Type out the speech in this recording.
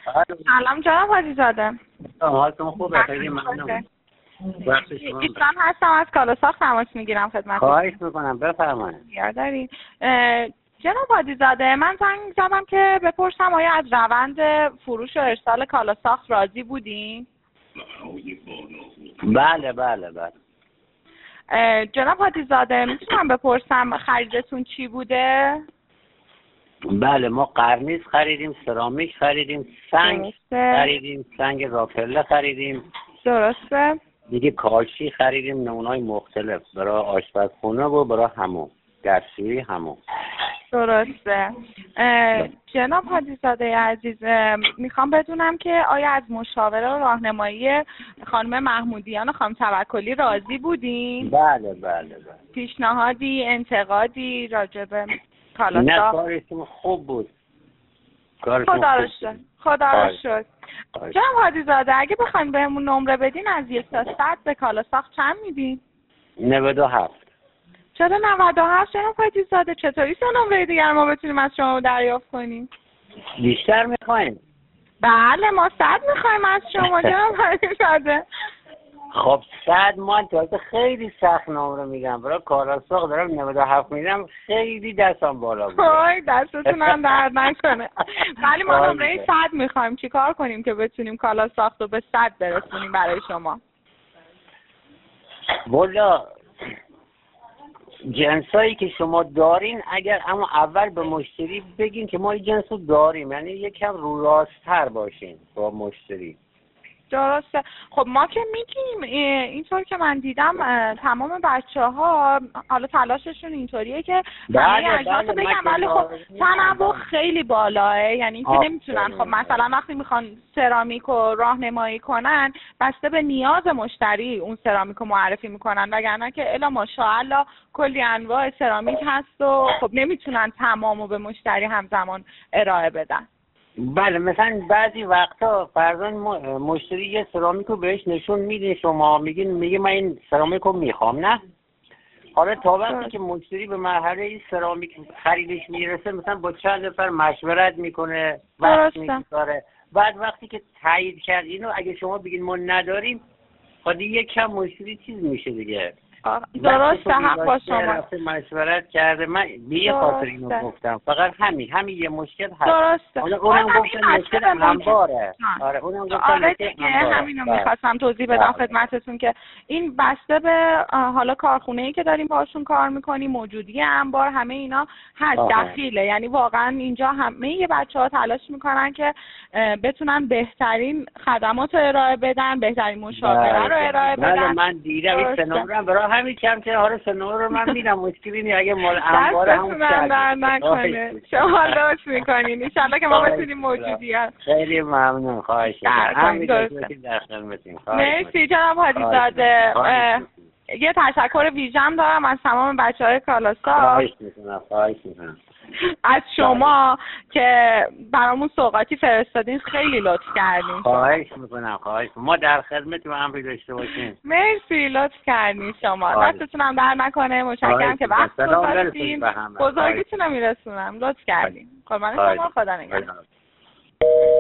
سلام جناب حاجی زاده. حالتون خوبه؟ خیلی ممنون. ایشان هستم، از کالاساخت تماس میگیرم خدمت. خواهش میکنم بفرمایید. یاد دارین جناب حاجی زاده، من زنگ زدم که بپرسم آیا از روند فروش و ارسال کالاساخت راضی بودین؟ بله. جناب حاجی زاده، میتونم بپرسم خریدتون چی بوده؟ بله، ما قرنیس خریدیم، سرامیک خریدیم، سنگ خریدیم، سنگ رافله خریدیم. درسته. دیگه کاشی خریدیم، نمونه‌های مختلف برای آشپزخونه و برای حموم، دستشویی، حموم. درسته. جناب حاجی زاده عزیز، میخوام بدونم که آیا از مشاوره و راهنمایی خانم محمودیان و خانم توکلی راضی بودین؟ بله. پیشنهادی، انتقادی راجع به نه، کالاساخت؟ کارشون خوب بود. خدا رو شکر. جناب حاجی زاده، اگه بخواین بهمون نمره بدین از 1 تا 100 به کالاساخت چند میدین؟ 97. چرا 97 جناب حاجی زاده؟ چطوری 3 نمره دیگر ما بتونیم از شما دریافت کنیم؟ بیشتر میخواین؟ بله، ما 100 میخوایم از شما جناب حاجی زاده. خب 100 من تازه خیلی سخت نمره میگم، برای کالاساخت دارم 97 میدم، خیلی دستم بالا بود. وای دستتون هم درد نکنه. ولی ما نمره 100 میخوایم، چیکار کنیم که بتونیم کالاساخت رو به 100 برسونیم برای شما؟ والا جنسایی که شما دارین، اگر اما اول به مشتری بگین که ما این جنس رو داریم، یعنی یکم رو راست‌تر باشین با مشتری. درسته. خب ما که میگیم اینطور که من دیدم تمام بچه‌ها حالا تلاششون اینطوریه که همه اجناس رو بگم، ولی خب تنوع خیلی بالاه، یعنی اینکه نمیتونن خب مثلا وقتی میخوان سرامیک رو راهنمایی کنن بسته به نیاز مشتری اون سرامیک رو معرفی میکنن، وگرنه که الا ماشاءالله کلی انواع سرامیک هست و خب نمیتونن تمامو به مشتری همزمان ارائه بدن. بله، مثلا بعضی وقتا فرضاً مشتری یه سرامیک رو بهش نشون میده، شما میگه من این سرامیک رو میخوام، نه؟ حالا تا وقتی که مشتری به مرحله این سرامیک خریدش میرسه، مثلا با چند نفر مشورت میکنه، وقت میگذاره، بعد وقتی که تایید کرد اینو اگه شما بگین ما نداریم، خب یه کم مشتری چیز میشه دیگه. درسته، حق با شما. رفته مشورت کرده، من به یه خاطر اینو گفتم، فقط همین یه مشکل هست. درسته. اونم گفتم مشکل انباره. آره اونم گفتم دیگه همینو میخواستم توضیح بدم خدمتتون که این بسته به حالا کارخونه‌ای که داریم باشون کار میکنیم، موجودی انبار، همه اینا هست دخیله، یعنی واقعا اینجا همه بچه‌ها تلاش میکنن که بتونن بهترین خدمات رو ارائه بدن، بهترین مشاوره رو ارائه بدن. من دیدم این سنوبرم برای همین کم که آره سنوبر رو من میدم، مشکلی نیست. اگه مال انبار همون در نکنه شما لطف میکنین، ان شاءالله که ما بتونیم موجودیت. خیلی ممنون، خواهش می‌کنم. مرسی جناب حاجی زاده. یه تشکر ویژه‌ام دارم از تمام بچه‌های کالاساخت. خواهش می‌کنم از شما که برامون سوغاتی فرستادین، خیلی لطف کردین. خواهش میکنم. ما در خدمت و امری داشته باشین. مرسی، لطف کردین شما. دستتون هم در نکنه. متشکرم که وقت گذاشتین. بزرگیتون رو میرسونم. لطف کردین. قربان شما، خدا نگهدار.